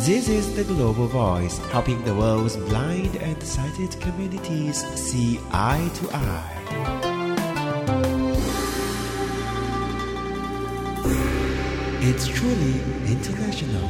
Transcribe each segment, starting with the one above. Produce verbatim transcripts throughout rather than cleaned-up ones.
This is the Global Voice, helping the world's blind and sighted communities see eye to eye. It's truly international.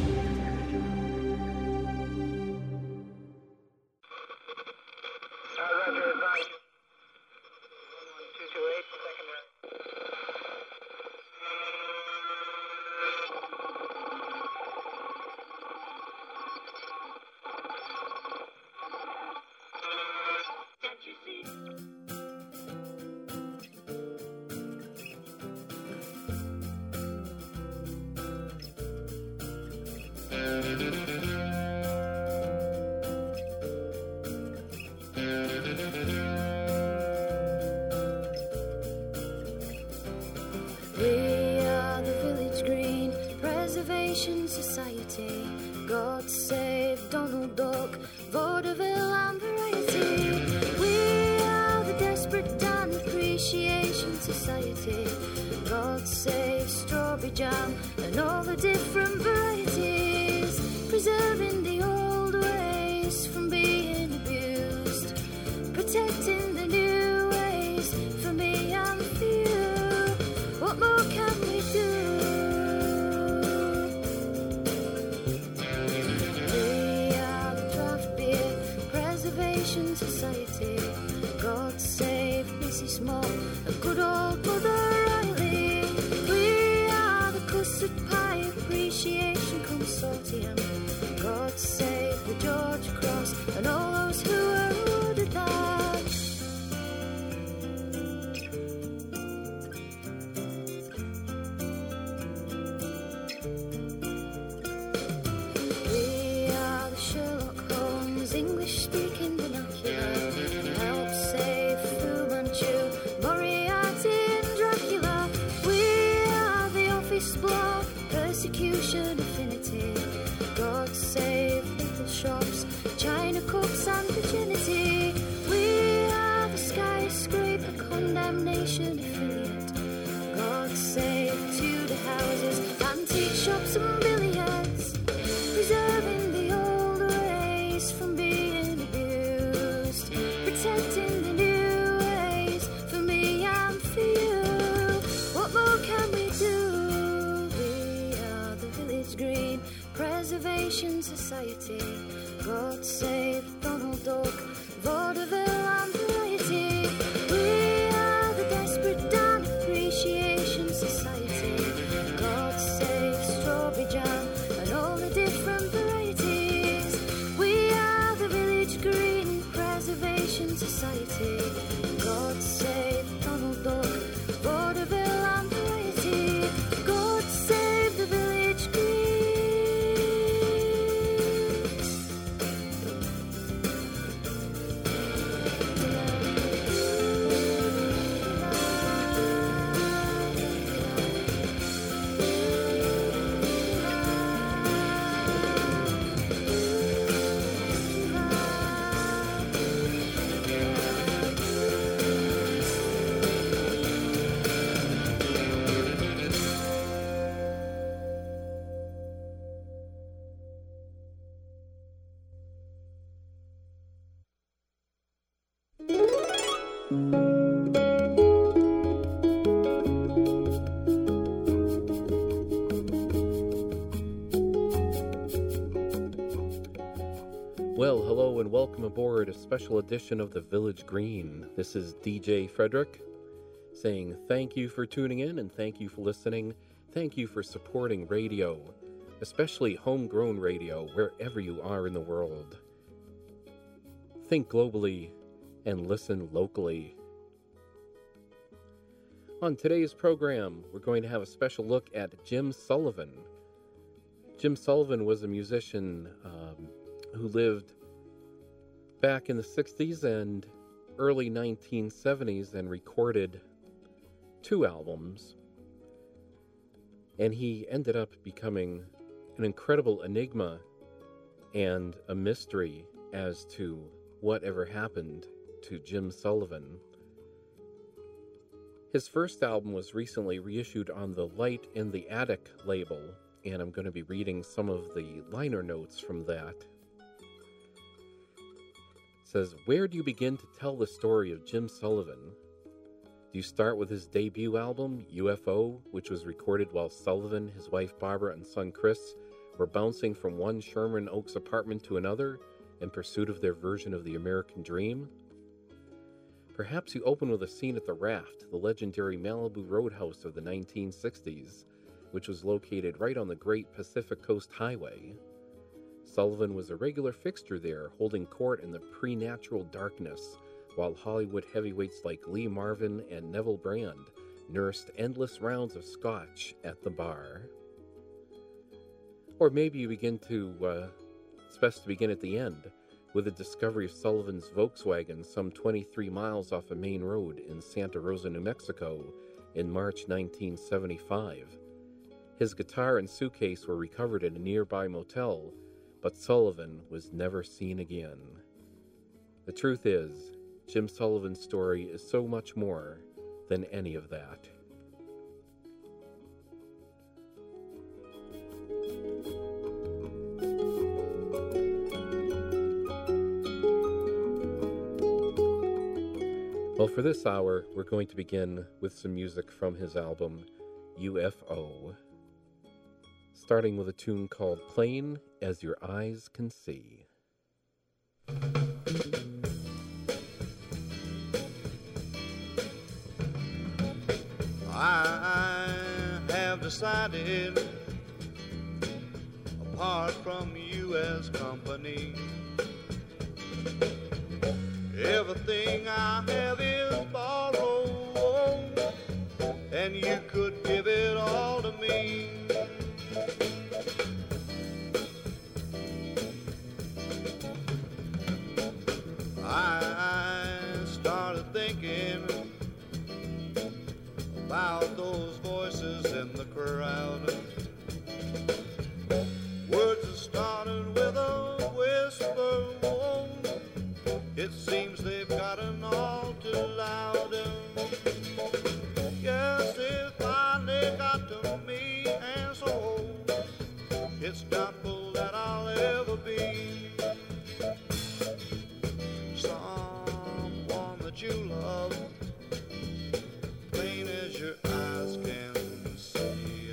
Society, God save Donald Duck, vaudeville and variety. We are the Desperate Dan Appreciation Society, God save strawberry jam and all the different varieties, preserving the old ways from being abused, protecting the new ways for me and for you. What more can we do? Society, God save Missus Small, a good old Mother Riley. We are the Custard Pie Appreciation Consortium, God save the George Cross and all those who are ordered that. We are the Sherlock Holmes English speaking help save Fu Manchu, Moriarty and Dracula. We are the Office Block Persecution Affinity, God save little shops, China cooks and virginity. We are the Skyscraper Condemnation Affiliate, God save Tudor houses, antique shops and billiards, preserving the old ways from being abused, protecting the new ways for me and for you. What more can we do? We are the Village Green Preservation Society, God save Donald Duck, vaudeville and variety. We are the Desperate Dan Appreciation Society, God save strawberry jam and all the different varieties. We are the Village Green Preservation Society, God save Donald Duck, vaudeville and variety. God save the Village Green. Well, hello and welcome aboard a special edition of the Village Green. This is D J Frederick saying thank you for tuning in and thank you for listening. Thank you for supporting radio, especially homegrown radio, wherever you are in the world. Think globally and listen locally. On today's program, we're going to have a special look at Jim Sullivan. Jim Sullivan was a musician um, who lived back in the sixties and early nineteen seventies and recorded two albums. And he ended up becoming an incredible enigma and a mystery as to whatever happened to Jim Sullivan. His first album was recently reissued on the Light in the Attic label, and I'm going to be reading some of the liner notes from that. It says, where do you begin to tell the story of Jim Sullivan? Do you start with his debut album, U F O, which was recorded while Sullivan, his wife Barbara, and son Chris were bouncing from one Sherman Oaks apartment to another in pursuit of their version of the American dream? Perhaps you open with a scene at the Raft, the legendary Malibu roadhouse of the nineteen sixties, which was located right on the Great Pacific Coast Highway. Sullivan was a regular fixture there, holding court in the pre-natural darkness, while Hollywood heavyweights like Lee Marvin and Neville Brand nursed endless rounds of scotch at the bar. Or maybe you begin to, uh, it's best to begin at the end, with the discovery of Sullivan's Volkswagen some twenty-three miles off a main road in Santa Rosa, New Mexico, in March nineteen seventy-five. His guitar and suitcase were recovered in a nearby motel, but Sullivan was never seen again. The truth is, Jim Sullivan's story is so much more than any of that. Well, for this hour, we're going to begin with some music from his album, U F O, starting with a tune called Plain as Your Eyes Can See. I have decided, apart from you as company, everything I have is borrowed, and you could give it all to me. I started thinking about those voices in the crowd. Words that started with a whisper. It seems they've gotten all too loud. Yes, it finally got to me, and so it's doubtful that I'll ever be someone that you love, plain as your eyes can see.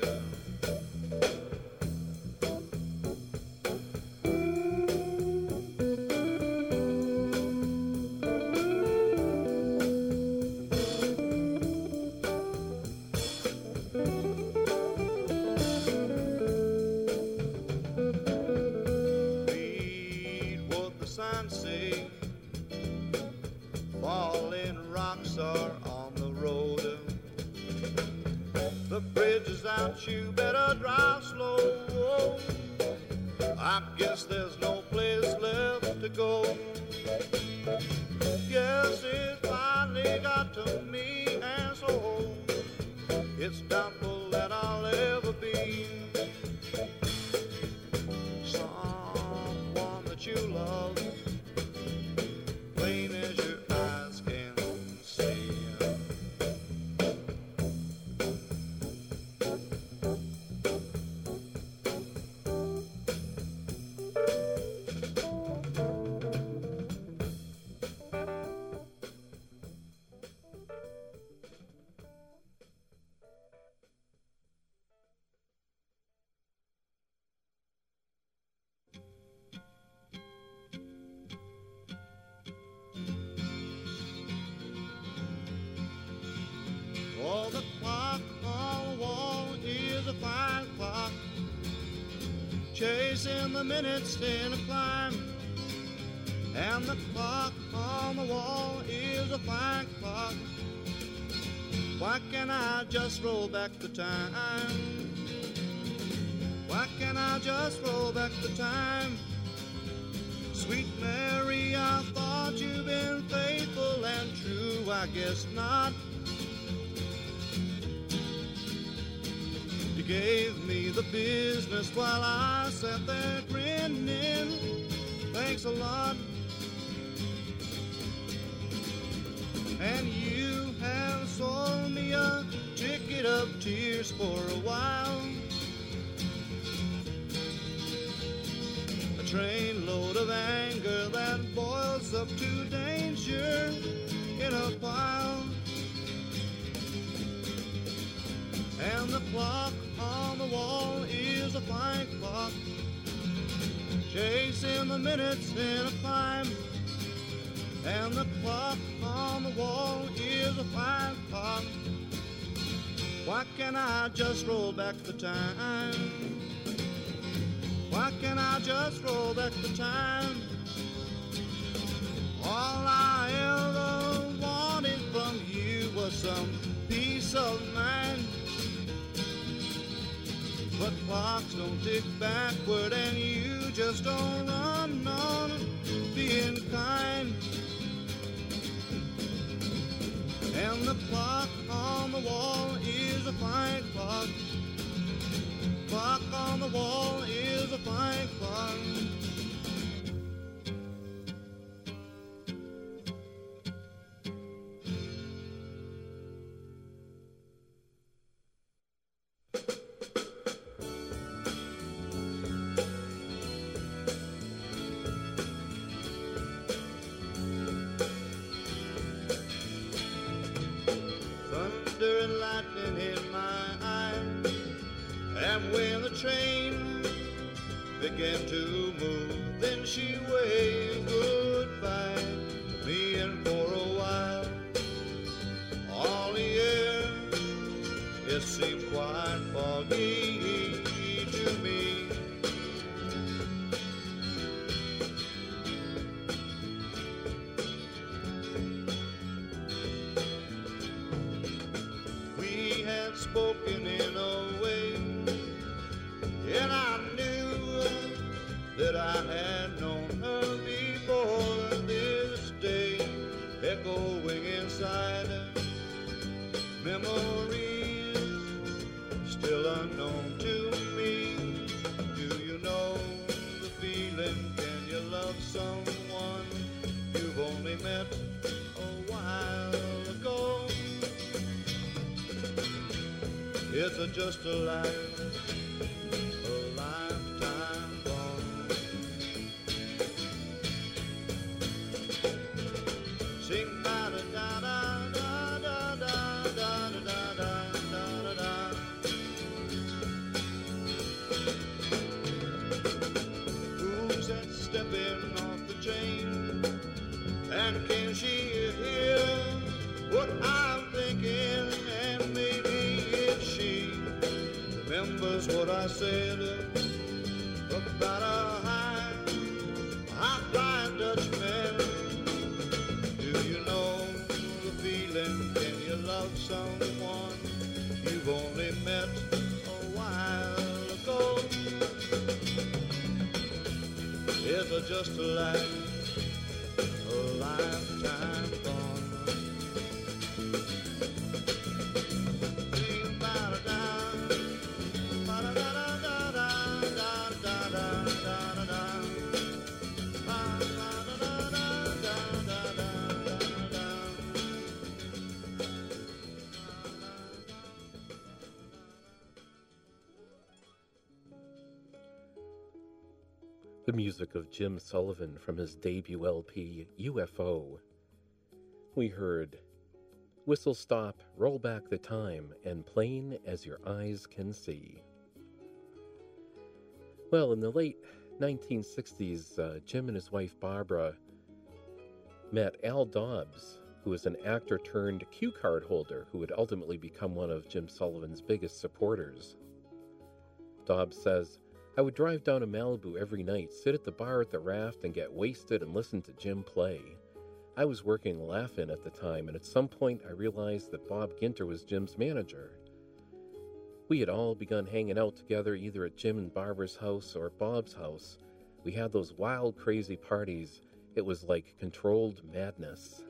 Read what the signs say. Falling rocks are on the road. The bridge is out, you better drive slow. I guess there's no place left to go. Yes, it finally got to me, and so it's doubtful that I'll ever be someone that you love, plain as your eyes can see. Oh, the clock on the wall is a fine clock, chasing the minutes in a climb. And the clock on the wall is a fine clock. Why can't I just roll back the time? Why can't I just roll back the time? Sweet Mary, I thought you'd been faithful and true. I guess not. You gave me the business while I sat there grinning. Thanks a lot. And you have sold me a ticket of tears for a while. trainload of anger that boils up to danger in a pile. And the clock on the wall is a fine clock, chasing the minutes in a climb. And the clock on the wall is a fine clock. Why can't I just roll back the time? Why can't I just roll back the time? All I ever wanted from you was some peace of mind. But clocks don't tick backward and you just don't run on being kind. And the clock on the wall is a fine clock. Clock on the wall is a fine clock. Thunder and lightning in my eyes, and when the train began to move, then she waved goodbye to me, and for a while all the air, it seemed quite foggy to me. We had spoken in a way, and I knew that I had known her before this day, echoing inside memories still unknown to me. Do you know the feeling? Can you love someone you've only met a while ago? It's a just a life, a lifetime gone. Sing da da da da da da da da da da da da. Who's that stepping off the chain? And can she hear what I'm thinking? And maybe if she remembers what I said about a high, high flying Dutchman. Do you know the feeling? Can you love someone you've only met a while ago? Is it just a life, a lifetime gone? The music of Jim Sullivan from his debut L P, U F O. We heard Whistle Stop, Roll Back the Time, and Plain as Your Eyes Can See. Well, in the late nineteen sixties, uh, Jim and his wife Barbara met Al Dobbs, who was an actor turned cue card holder who would ultimately become one of Jim Sullivan's biggest supporters. Dobbs says, I would drive down to Malibu every night, sit at the bar at the Raft, and get wasted and listen to Jim play. I was working Laugh-In at the time, and at some point I realized that Bob Ginter was Jim's manager. We had all begun hanging out together either at Jim and Barbara's house or Bob's house. We had those wild, crazy parties. It was like controlled madness.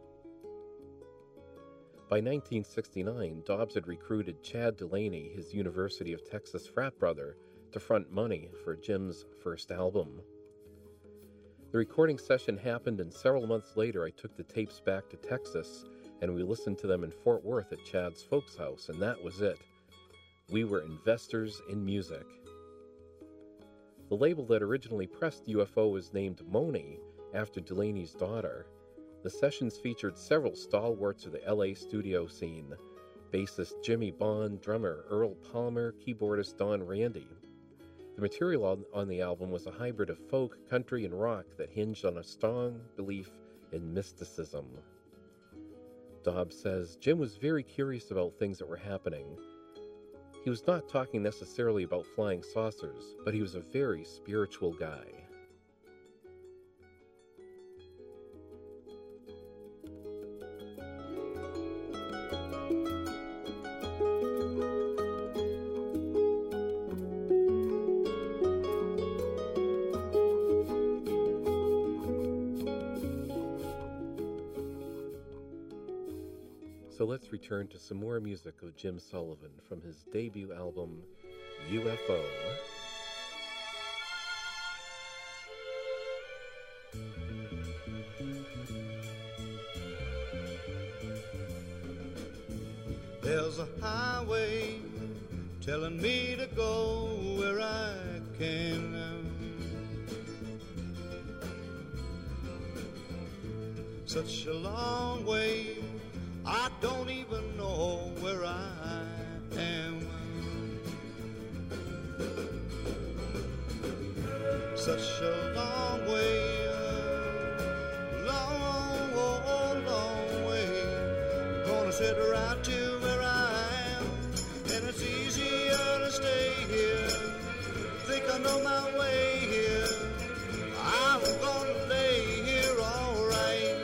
By nineteen sixty-nine, Dobbs had recruited Chad Delaney, his University of Texas frat brother, to front money for Jim's first album. The recording session happened, and several months later I took the tapes back to Texas, and we listened to them in Fort Worth at Chad's folks' house, and that was it. We were investors in music. The label that originally pressed U F O was named Moni, after Delaney's daughter. The sessions featured several stalwarts of the L A studio scene: bassist Jimmy Bond, drummer Earl Palmer, keyboardist Don Randy. The material on, on the album was a hybrid of folk, country, and rock that hinged on a strong belief in mysticism. Dobbs says, Jim was very curious about things that were happening. He was not talking necessarily about flying saucers, but he was a very spiritual guy. So let's return to some more music of Jim Sullivan from his debut album, U F O. There's a highway telling me to go where I can. Such a long way, I don't even know where I am. Such a long way, long, oh, long way. Gonna sit right to where I am, and it's easier to stay here. Think I know my way here. I'm gonna lay here all right.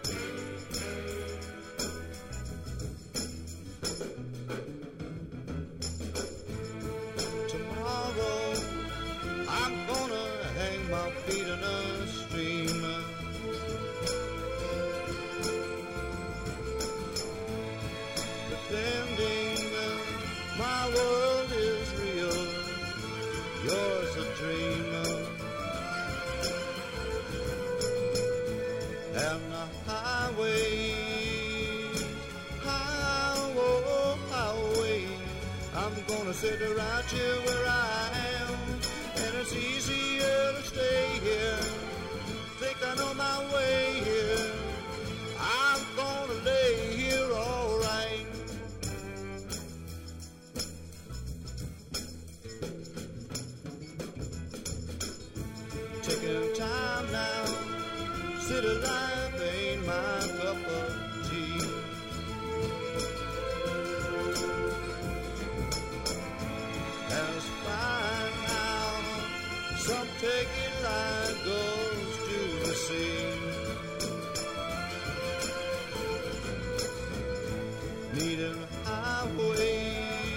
I'm gonna hang my feet in a stream, pretending my world is real, yours a dream. And the highway, highway, highway, I'm gonna sit right here where I am. It's easier to stay here. Think I know my way here. I'm gonna lay here all right. Taking time now. City life ain't my cup of tea. As fine now. Some taking line goes to the sea. Needing highways,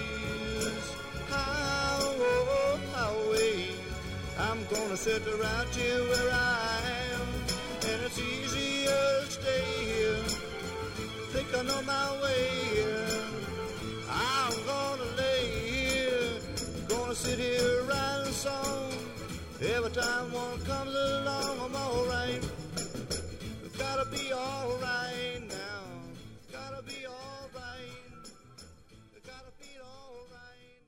highway, highway. I'm gonna sit right here where I am, and it's easier to stay here. Think I know my way here. I'm gonna lay here, gonna sit here writing a song. Every time one comes along, I'm alright. Gotta be alright now. Gotta be alright. Gotta be alright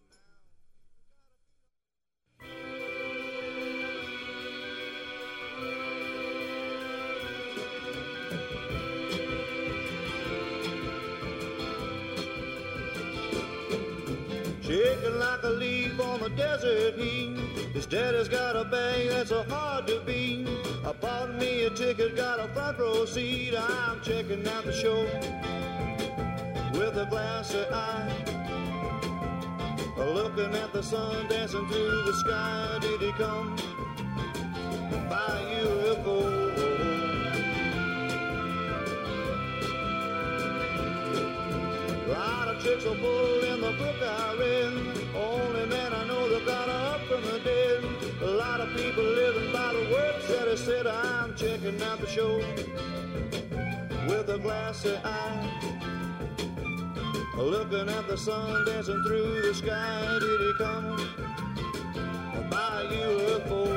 now. Shaking like a leaf on the desert heat. His daddy's got a bag that's so hard to beat. I bought me a ticket, got a front row seat. I'm checking out the show with a glassy eye, looking at the sun dancing through the sky. Did he come by U F O? A lot of tricks are pulled in the book I read. Only man I know that got up from the dead. A lot of people living by the words that he said. I'm checking out the show with a glassy eye, looking at the sun dancing through the sky. Did he come by U F O?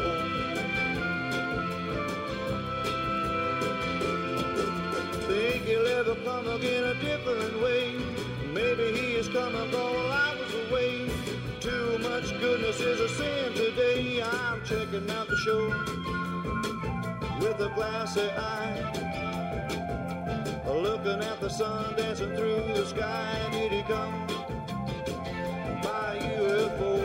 Think he'll ever come again a different way? Maybe he is coming, though I was away. Too much goodness is a sin today. I'm checking out the show with a glassy eye, looking at the sun dancing through the sky. Did he come by U F O?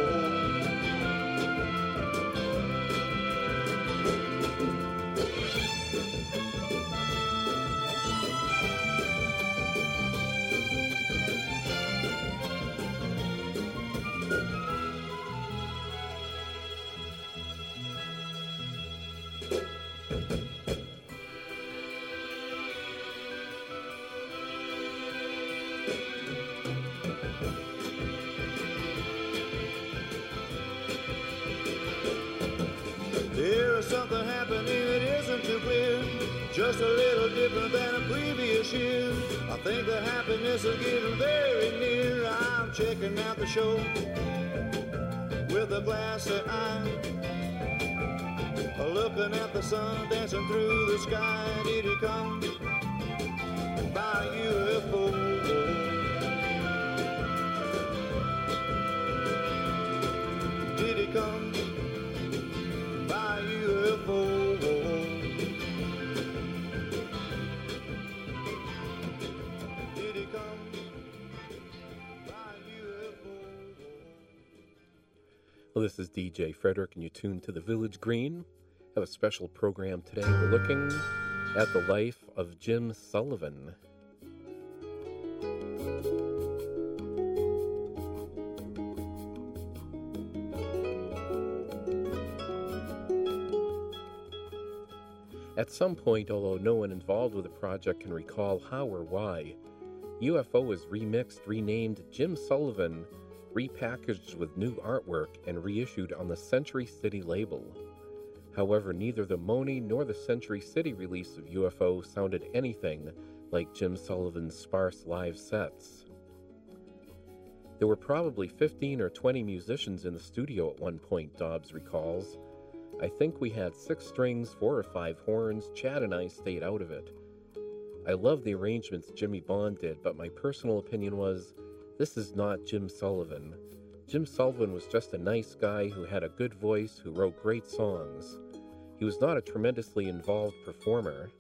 There is something happening that isn't too clear, just a little different than a previous year. I think the happiness is getting very near. I'm checking out the show with a glassy eye, looking at the sun dancing through the sky. Did he come by U F O? Did he come by U F O? Did he come by U F O? Well, this is D J Frederick, and you tune to the Village Green. Have a special program today. We're looking at the life of Jim Sullivan. At some point, although no one involved with the project can recall how or why, U F O was remixed, renamed Jim Sullivan, repackaged with new artwork, and reissued on the Century City label. However, neither the Moni nor the Century City release of U F O sounded anything like Jim Sullivan's sparse live sets. There were probably fifteen or twenty musicians in the studio at one point, Dobbs recalls. I think we had six strings, four or five horns. Chad and I stayed out of it. I love the arrangements Jimmy Bond did, but my personal opinion was, this is not Jim Sullivan. Jim Sullivan was just a nice guy who had a good voice, who wrote great songs. He was not a tremendously involved performer.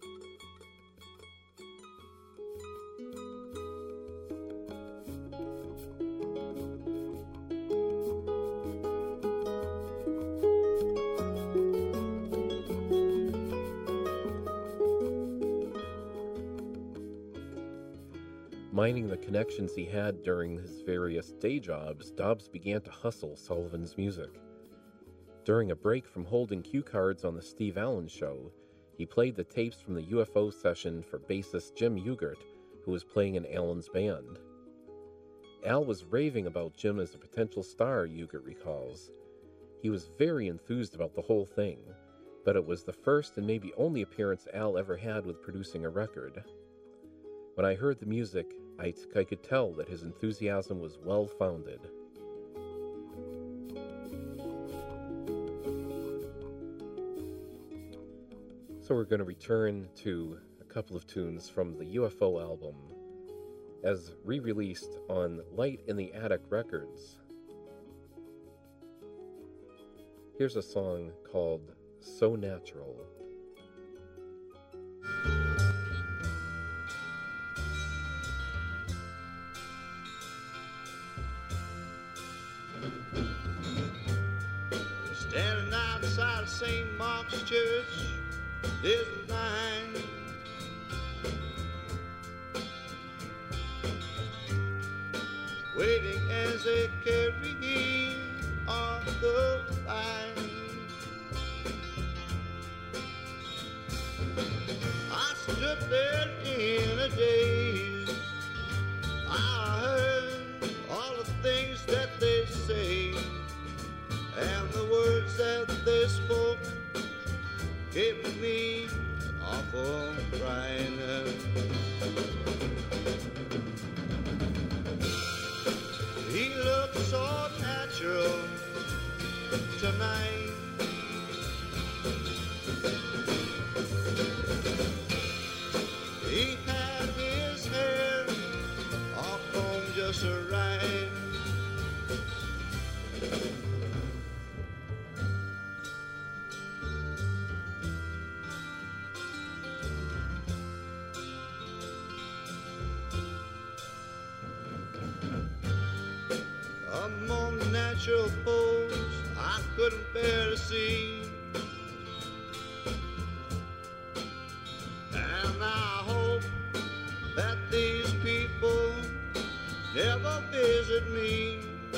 Mining the connections he had during his various day jobs, Dobbs began to hustle Sullivan's music. During a break from holding cue cards on the Steve Allen Show, he played the tapes from the U F O session for bassist Jim Ugert, who was playing in Allen's band. Al was raving about Jim as a potential star, Ugert recalls. He was very enthused about the whole thing, but it was the first and maybe only appearance Al ever had with producing a record. When I heard the music, I, I could tell that his enthusiasm was well-founded. So we're going to return to a couple of tunes from the U F O album, as re-released on Light in the Attic Records. Here's a song called So Natural. Standing outside of Saint Mark's Church, there's a line. Waiting as they carry on the line. I stood there in a daze. I heard all the things that they say, and the words that they spoke gave me an awful fright. He looked so natural tonight. He had his hair all combed just right. natural pose I couldn't bear to see. And I hope that these people never visit me.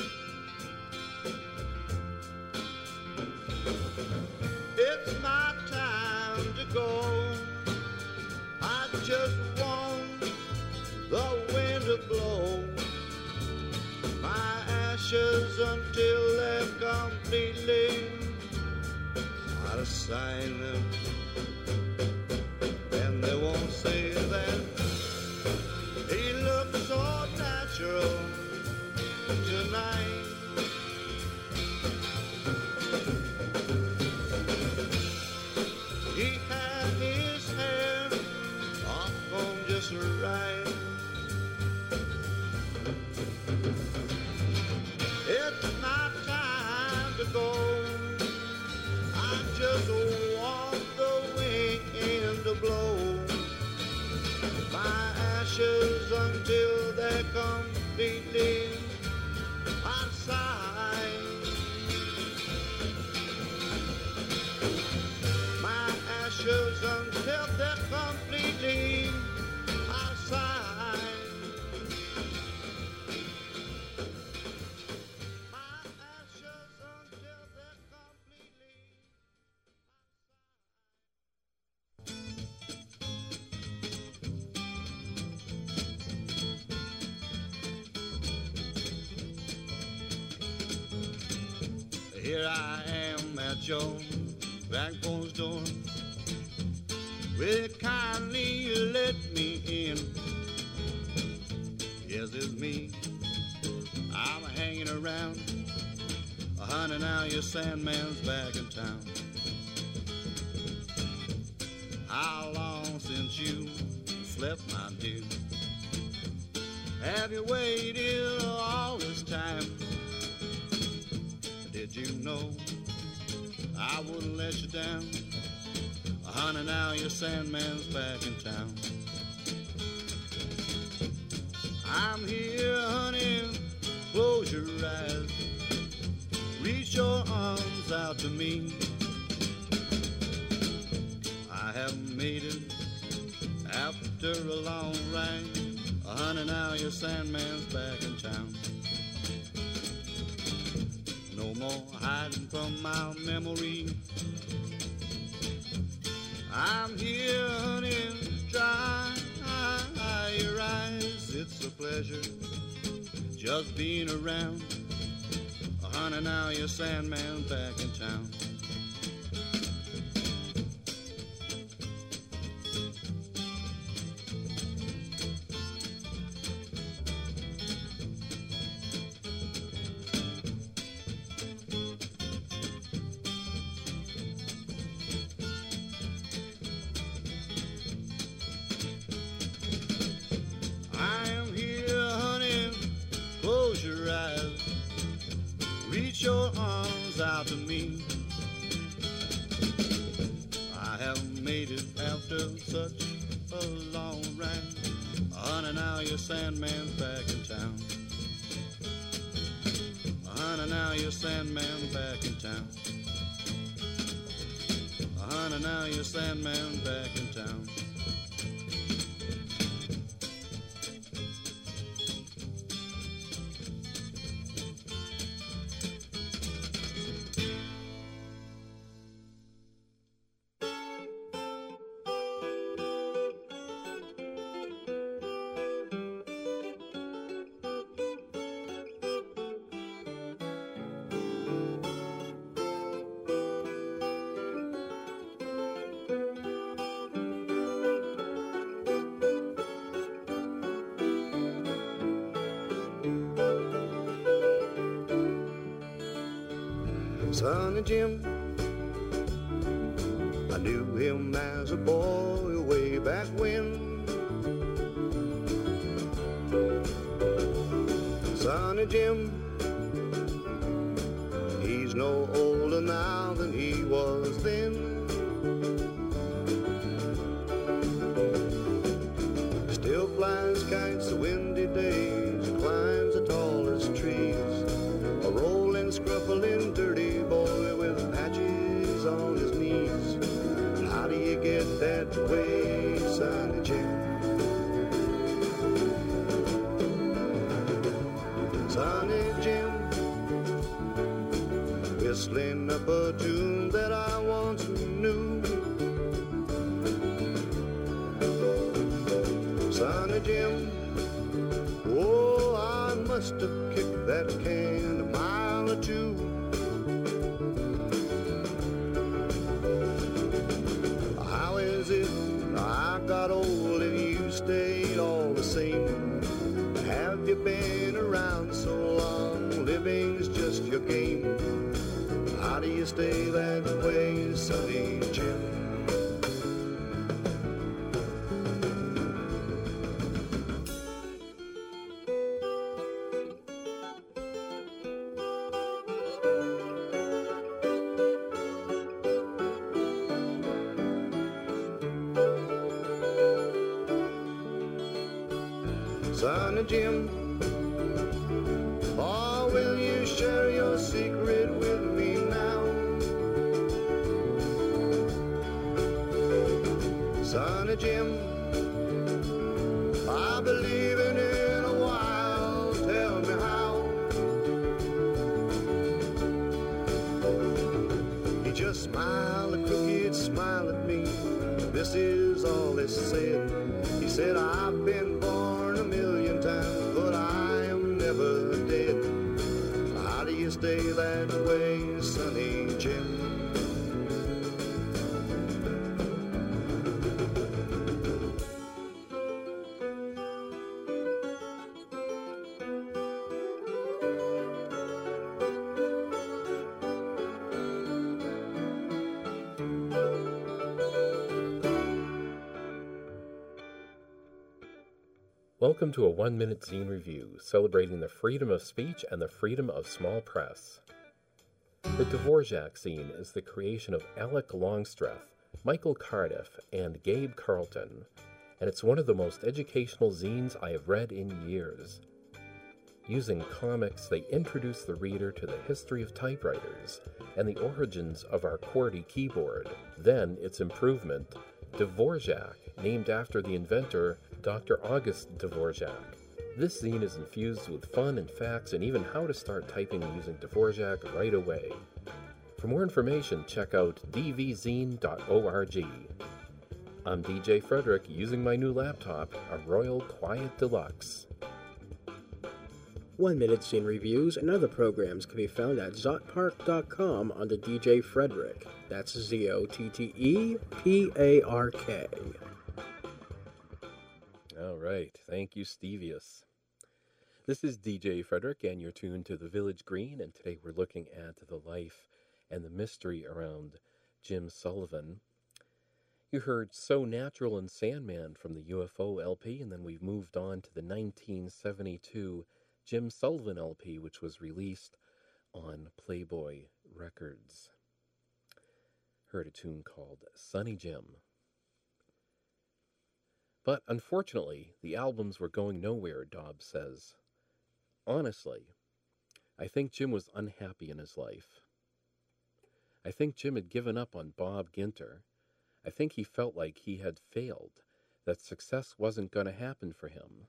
It's my time to go. I just want the wind to blow my ashes until they're completely out of sight. And they won't say that he looks so natural tonight. He had his hair off on just right. It's my time to go. I just want the wind to blow my ashes until they're completely outside. My ashes until they're completely outside. My ashes until they're completely outside. Here I am at your back porch door. Will you kindly let me in? Yes, it's me. I'm hanging around. Honey, now your Sandman's back in town. How long since you slept, my dear? Have you waited all this time? Did you know I wouldn't let you down? Honey, now your Sandman's back in town. I'm here, honey, close your eyes. Reach your arms out to me. I have made it after a long ride. Honey, now your Sandman's back in town. No more hiding from my memory. I'm here, honey, dry your eyes. It's a pleasure just being around. Honey, now your Sandman's back in town. I am here, honey, close your eyes. Reach your arms out to me. I have made it after such a long ride. Honey, now your Sandman's back in town. Honey, now your Sandman's back in town. Honey, now your Sandman's back in town. Sonny Jim, I knew him as a boy way back when. Sonny Jim, he's no older now than he was then. Still flies kites the windy days, climbs the tallest trees, a rolling that way, Sonny Jim. Sonny Jim, whistling up a tune that I once knew. Sonny Jim, oh, I must have kicked that can a mile or two. How is it I got old and you stayed all the same? Have you been around so long? Living's just your game. How do you stay that way, Sonny Jim? Sonny Jim, oh, will you share your secret with me now? Sonny Jim, I believe in it a while, tell me how. He just smiled a crooked smile at me, this is all he said. He said, I've been born a million times, but I am never dead. How do you stay that way, Sonny Jim? Welcome to a one-minute zine review, celebrating the freedom of speech and the freedom of small press. The Dvorak zine is the creation of Alec Longstreth, Michael Cardiff, and Gabe Carlton, and it's one of the most educational zines I have read in years. Using comics, they introduce the reader to the history of typewriters and the origins of our QWERTY keyboard, then its improvement, Dvorak, named after the inventor Doctor August Dvorak. This zine is infused with fun and facts and even how to start typing using Dvorak right away. For more information, check out d v zine dot org. I'm D J Frederick using my new laptop, a Royal Quiet Deluxe. One Minute Zine Reviews and other programs can be found at zotpark dot com under D J Frederick. That's Z O T T E P A R K. All right. Thank you, Stevius. This is D J Frederick, and you're tuned to The Village Green, and today we're looking at the life and the mystery around Jim Sullivan. You heard So Natural and Sandman from the U F O L P, and then we've moved on to the nineteen seventy-two Jim Sullivan L P, which was released on Playboy Records. Heard a tune called Sonny Jim. But unfortunately, the albums were going nowhere, Dobbs says. Honestly, I think Jim was unhappy in his life. I think Jim had given up on Bob Ginter. I think he felt like he had failed, that success wasn't going to happen for him.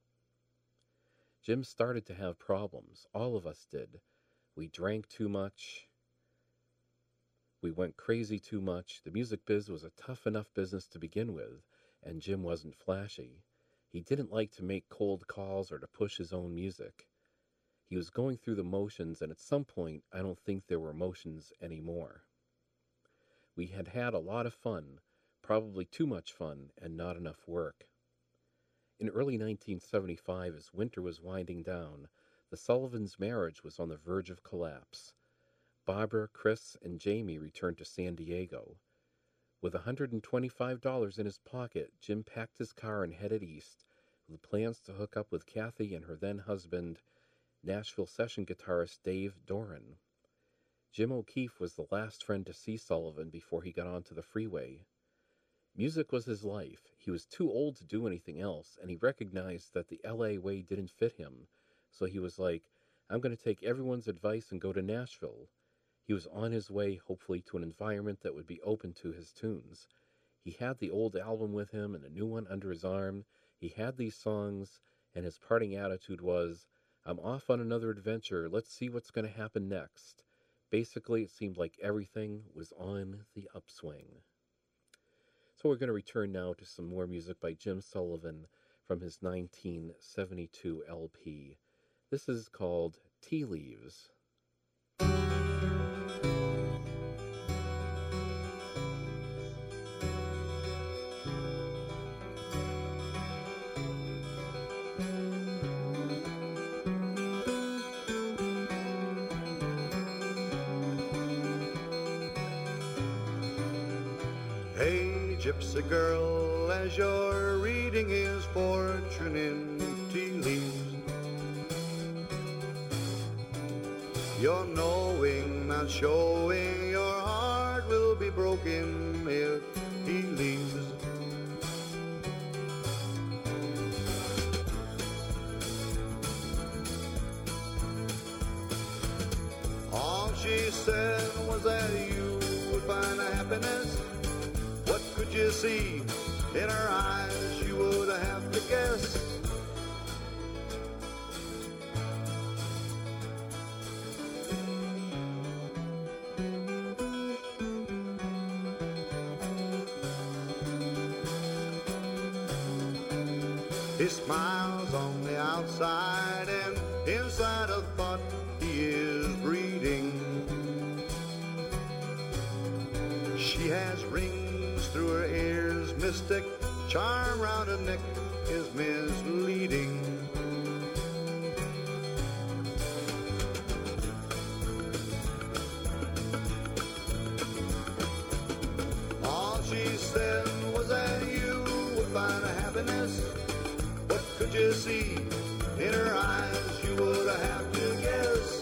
Jim started to have problems. All of us did. We drank too much. We went crazy too much. The music biz was a tough enough business to begin with, and Jim wasn't flashy. He didn't like to make cold calls or to push his own music. He was going through the motions, and at some point, I don't think there were motions anymore. We had had a lot of fun, probably too much fun, and not enough work. In early nineteen seventy-five, as winter was winding down, the Sullivans' marriage was on the verge of collapse. Barbara, Chris, and Jamie returned to San Diego. With one hundred twenty-five dollars in his pocket, Jim packed his car and headed east, with plans to hook up with Kathy and her then-husband, Nashville session guitarist Dave Doran. Jim O'Keefe was the last friend to see Sullivan before he got onto the freeway. Music was his life. He was too old to do anything else, and he recognized that the L A way didn't fit him. So he was like, I'm going to take everyone's advice and go to Nashville. He was on his way, hopefully, to an environment that would be open to his tunes. He had the old album with him and a new one under his arm. He had these songs, and his parting attitude was, I'm off on another adventure. Let's see what's going to happen next. Basically, it seemed like everything was on the upswing. So we're going to return now to some more music by Jim Sullivan from his nineteen seventy-two L P. This is called Tea Leaves. Hey, gypsy girl, as you're reading his fortune in tea leaves, you're knowing, not showing, your heart will be broken if he leaves. All she said was that you would find a happiness. What could you see in her eyes? You would have to guess. He smiles on the outside, and inside a thought he is breeding. She has rings through her ears, mystic charm round her neck is misleading. All she said was that you would find a happiness. What could you see in her eyes? You would have to guess.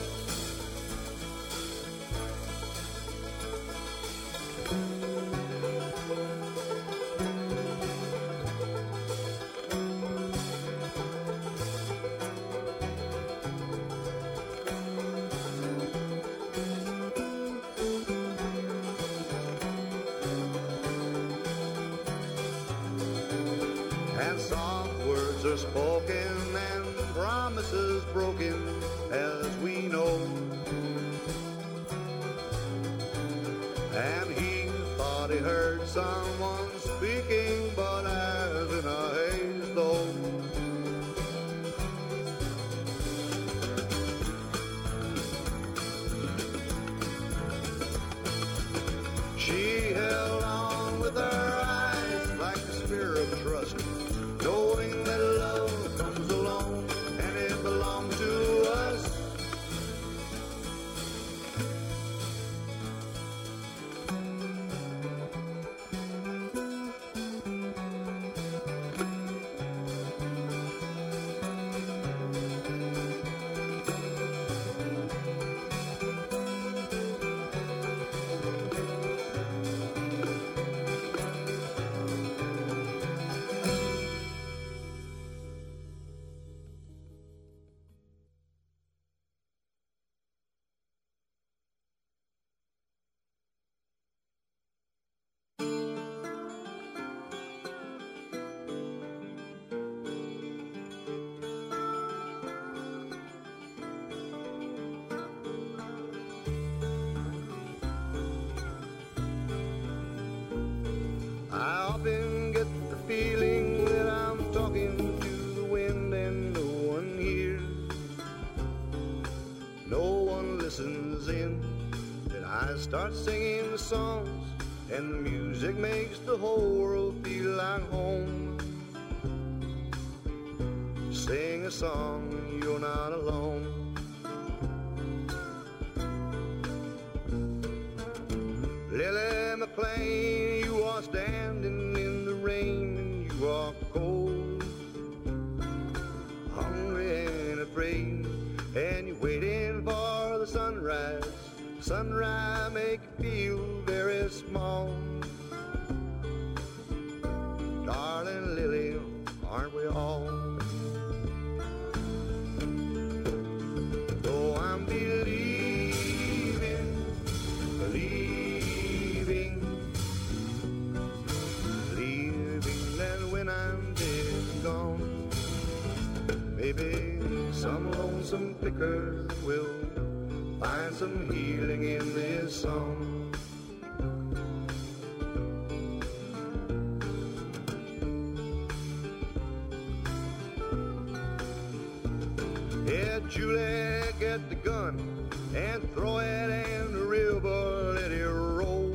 And soft words are spoken and promises broken, as we know. And he thought he heard someone speaking, but as in a haze though. She held on with her eyes like the spear of trust, knowing that love comes alone and it belongs to us. I often get the feeling that I'm talking to the wind and no one hears. No one listens in. Then I start singing the songs, and the music makes the whole world feel like home. Sing a song, you're not alone. Lily McLean, you are standing in the rain and you are cold, hungry and afraid, and you're waiting for the sunrise. Sunrise make you feel very small. Darling Lily, aren't we all? Though I'm believing, believing flickers will find some healing in this song. Yeah, Julie, get the gun and throw it in the river, let it roll.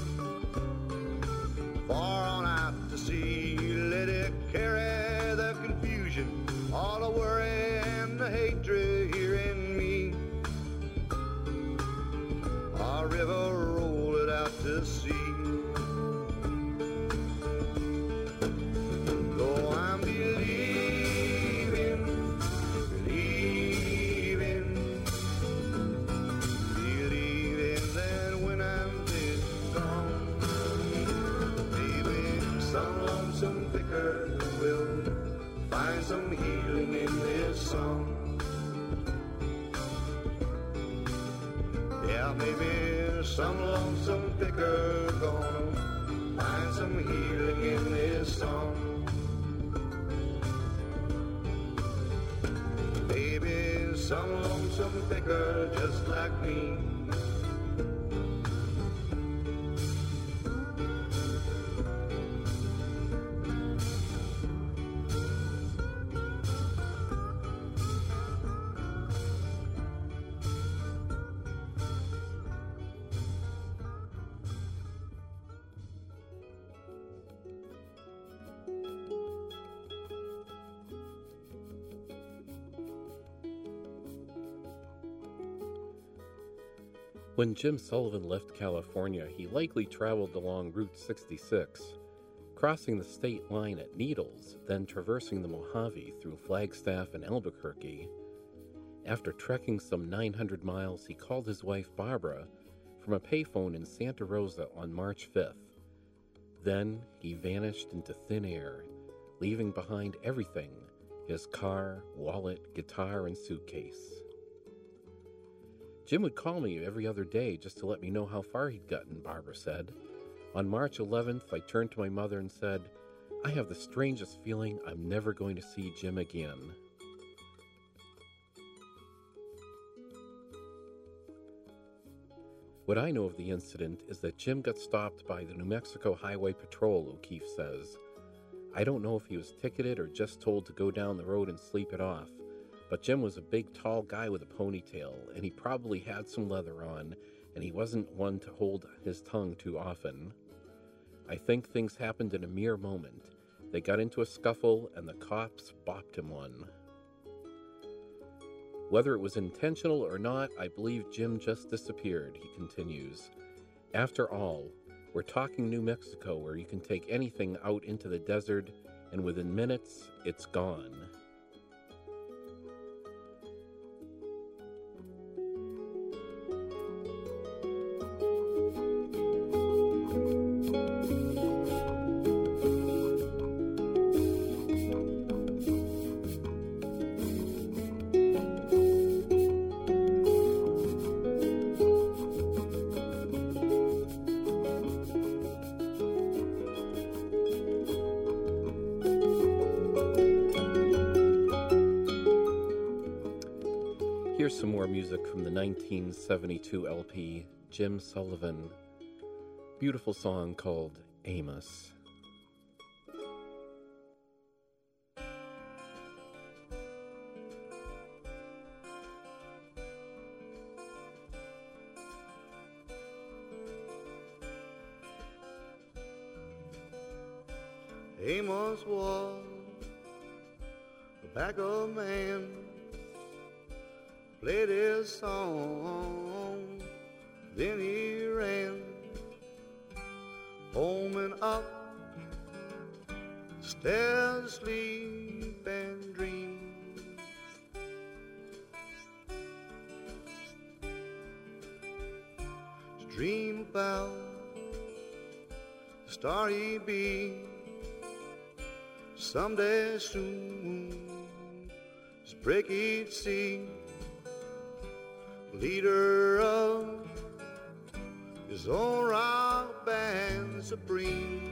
Far on out to sea, let it carry the confusion, all the worry and the hatred here in me. Our river, roll it out to sea. Though I'm believing, believing, believing that when I'm dead gone, maybe some lonesome vicar will find some healing in this song. Yeah, maybe some lonesome picker gonna find some healing in this song. Maybe some lonesome picker just like me. When Jim Sullivan left California, he likely traveled along Route sixty-six, crossing the state line at Needles, then traversing the Mojave through Flagstaff and Albuquerque. After trekking some nine hundred miles, he called his wife Barbara from a payphone in Santa Rosa on March fifth. Then he vanished into thin air, leaving behind everything: his car, wallet, guitar, and suitcase. Jim would call me every other day just to let me know how far he'd gotten, Barbara said. On March eleventh, I turned to my mother and said, I have the strangest feeling I'm never going to see Jim again. What I know of the incident is that Jim got stopped by the New Mexico Highway Patrol, O'Keefe says. I don't know if he was ticketed or just told to go down the road and sleep it off. But Jim was a big, tall guy with a ponytail, and he probably had some leather on, and he wasn't one to hold his tongue too often. I think things happened in a mere moment. They got into a scuffle, and the cops bopped him one. Whether it was intentional or not, I believe Jim just disappeared, he continues. After all, we're talking New Mexico, where you can take anything out into the desert, and within minutes, it's gone. Here's some more music from the nineteen seventy-two L P, Jim Sullivan. Beautiful song called Amos. Amos was a backup man, played his song, then he ran home and up stairs, sleep and dream. Dream about the star he'd be someday soon, his break he'd see, leader of his own rock band supreme.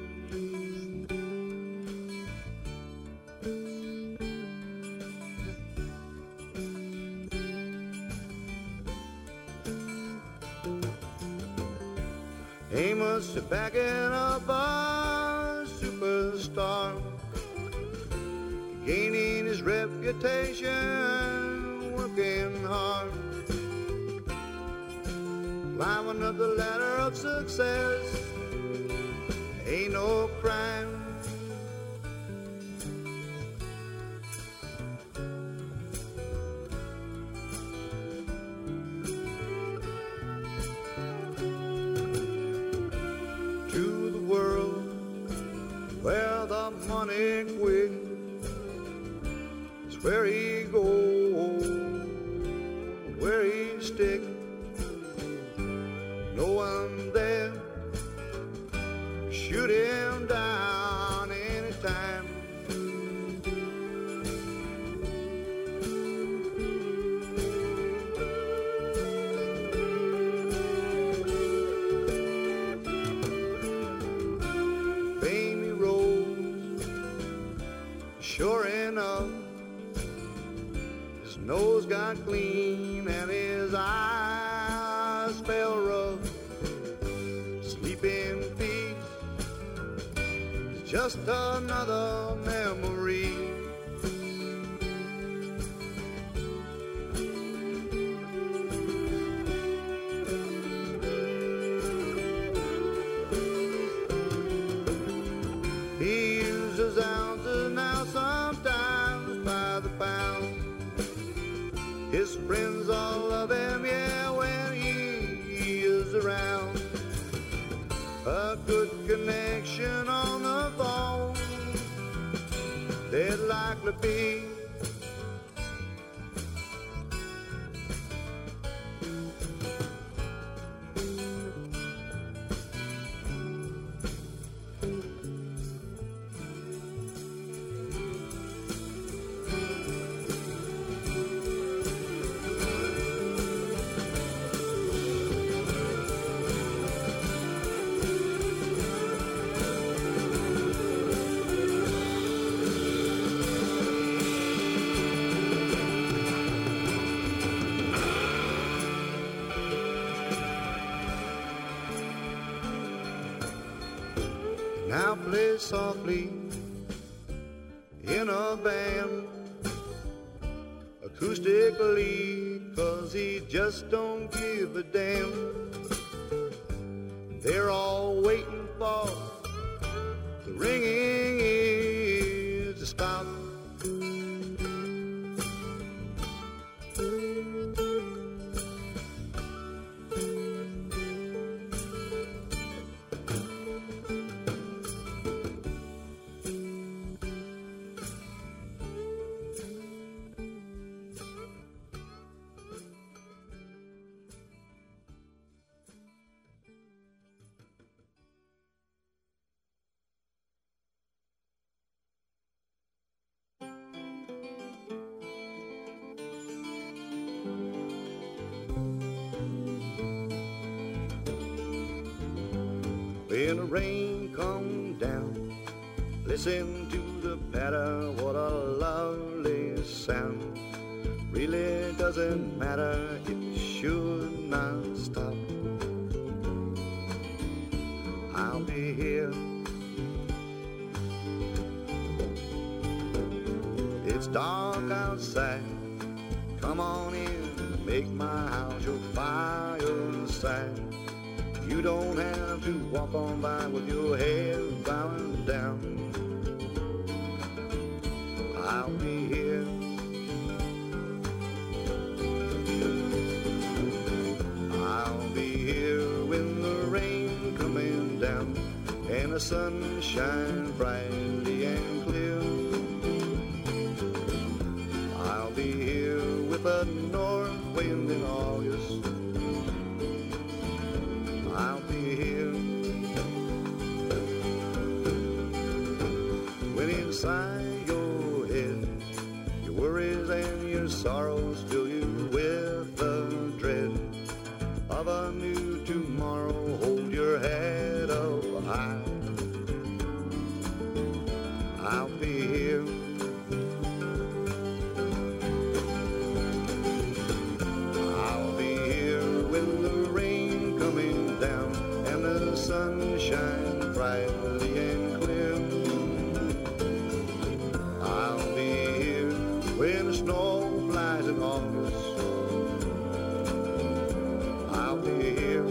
Amos is backing up a superstar, gaining his reputation, working hard, climbing up the ladder of success. Ain't no crime. To the world where the money quick is where he goes, where he stick. No one there, shoot him down anytime. Fame he rose, sure enough, his nose got clean and his eyes fell rough. Sleep in peace, it's just another memory. He uses ounces now, sometimes by the pound. His friends all love him, yeah, when he is around. A good connection on the phone, they'd likely be. Now play softly in a band, acoustically, 'cause he just don't give a damn. They're all waiting for the ringing ears to stop. When the rain comes down, listen to the patter, what a lovely sound. Really doesn't matter, it should not stop. I'll be here. It's dark outside, come on in, make my house your fireside. You don't have to walk on by with your head bowing down. I'll be here. I'll be here when the rain coming down and the sun shines brightly and clear. I'll be here with a north wind in August. I'll be here when inside your head your worries and your sorrows fill you with the dread of a new tomorrow. Hold your head up high. I'll be here. I'll be here when the rain coming down and the sun shines brightly and clear. I'll be here when the snow flies in August. I'll be here.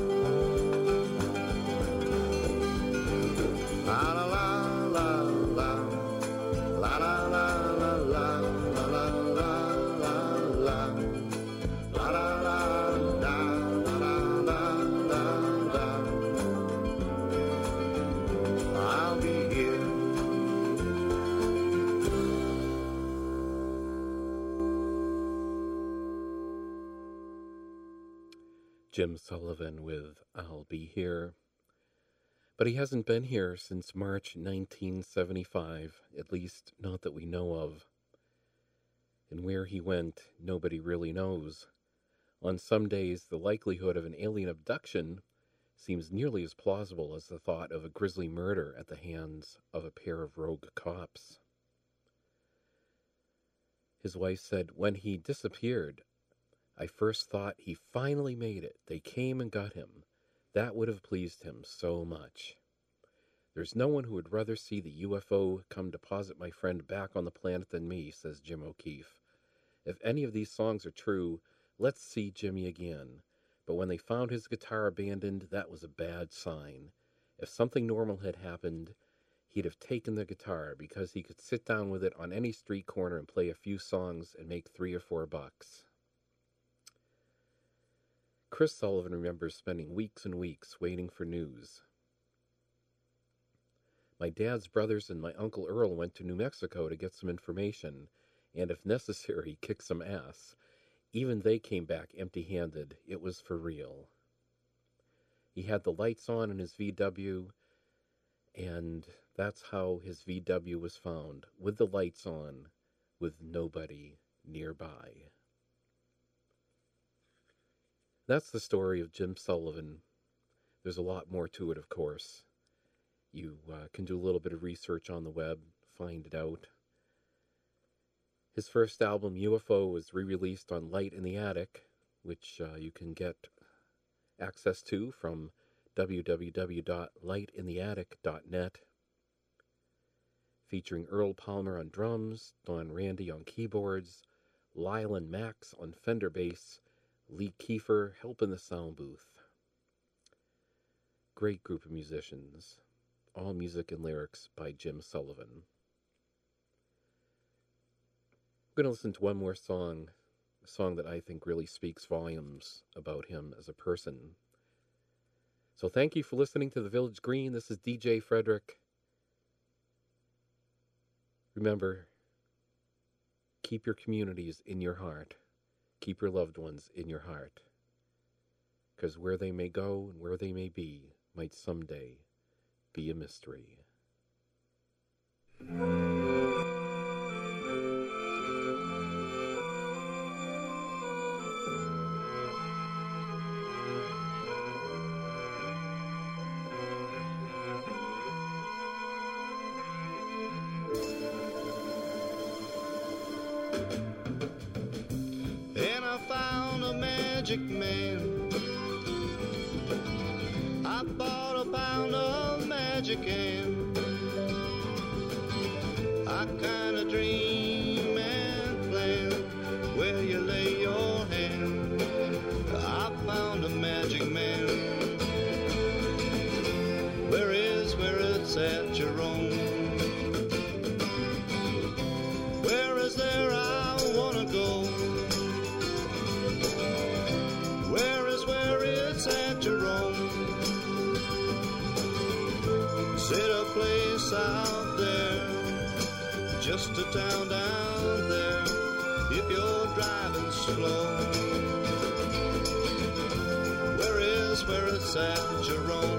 La la la la la la la la la la la la la la la Jim Sullivan with I'll Be Here. But he hasn't been here since March nineteen seventy-five, at least not that we know of. And where he went, nobody really knows. On some days, the likelihood of an alien abduction seems nearly as plausible as the thought of a grisly murder at the hands of a pair of rogue cops. His wife said, when he disappeared, I first thought he finally made it. They came and got him. That would have pleased him so much. There's no one who would rather see the U F O come deposit my friend back on the planet than me, says Jim O'Keefe. If any of these songs are true, let's see Jimmy again. But when they found his guitar abandoned, that was a bad sign. If something normal had happened, he'd have taken the guitar because he could sit down with it on any street corner and play a few songs and make three or four bucks. Chris Sullivan remembers spending weeks and weeks waiting for news. My dad's brothers and my Uncle Earl went to New Mexico to get some information, and if necessary, kick some ass. Even they came back empty-handed. It was for real. He had the lights on in his V W, and that's how his V W was found, with the lights on, with nobody nearby. That's the story of Jim Sullivan. There's a lot more to it, of course. You uh, can do a little bit of research on the web, find it out. His first album, U F O, was re-released on Light in the Attic, which uh, you can get access to from w w w dot light in the attic dot net. Featuring Earl Palmer on drums, Don Randy on keyboards, Lyle and Max on Fender bass, Lee Kiefer helping the sound booth. Great group of musicians. All music and lyrics by Jim Sullivan. I'm going to listen to one more song, a song that I think really speaks volumes about him as a person. So thank you for listening to The Village Green. This is D J Frederick. Remember, keep your communities in your heart. Keep your loved ones in your heart. Because where they may go and where they may be might someday be a mystery. And I found a magic man. I bought a pound of magic and I kinda dream and plan where you lay your hand. I found a magic man. Where is where it's at your own? Where is there I wanna go? Where is where it's at your own? Set a place out there, just a town down there, if you're driving slow. Where is where it's at your own?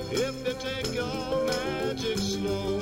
If you take your magic slow,